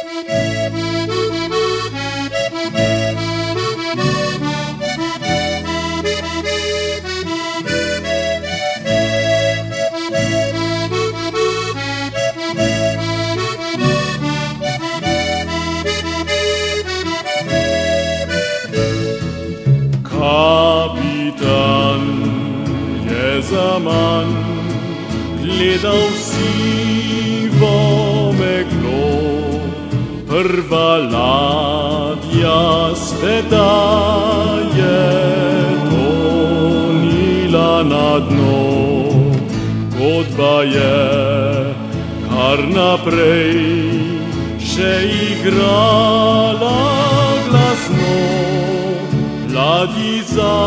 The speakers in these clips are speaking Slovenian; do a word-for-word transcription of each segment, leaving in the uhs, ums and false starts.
Kapitan je zaman gledal sivo meglo, prva ladja sveta je tonila na dno. Godba je kar naprej še igrala glasno, ladji za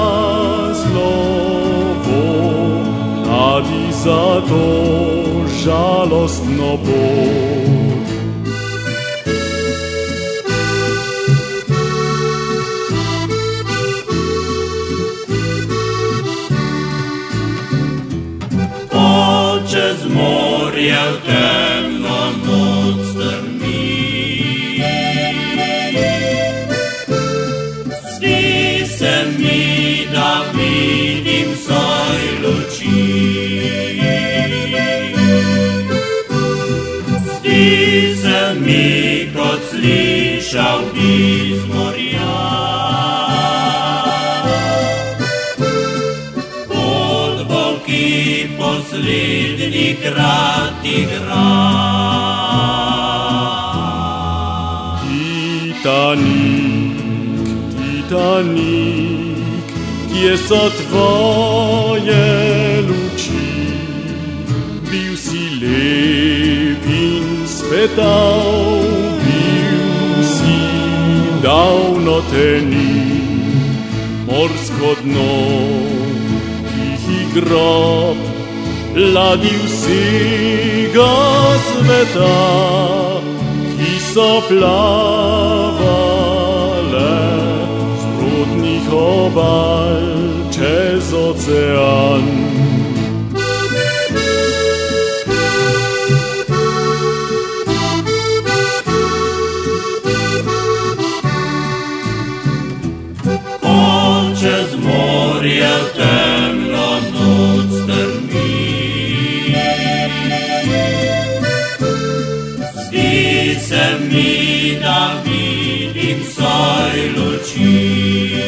slovo, ladji za to žalostno pot. Čez morje v temno noc strmi, zdi se mi, da vidim soj luči. Zdi se mi, kot slišal bi z morja, ki poslednji krat igra. Titanik, Titanik, kje so tvoje luči? Bil si lep in svetal, bil si davno te ni, morsko dno, grob ladji vsega sveta, ki so plavale z rodnih obal čez ocean. Čez morje v temno noc strmi, zdi se mi, da vidim soj luči.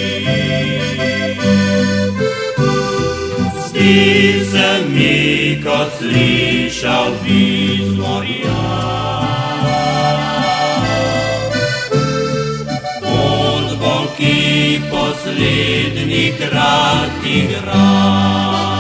Zdi se mi, kot slišal bi z morja, ki poslednji krat igra.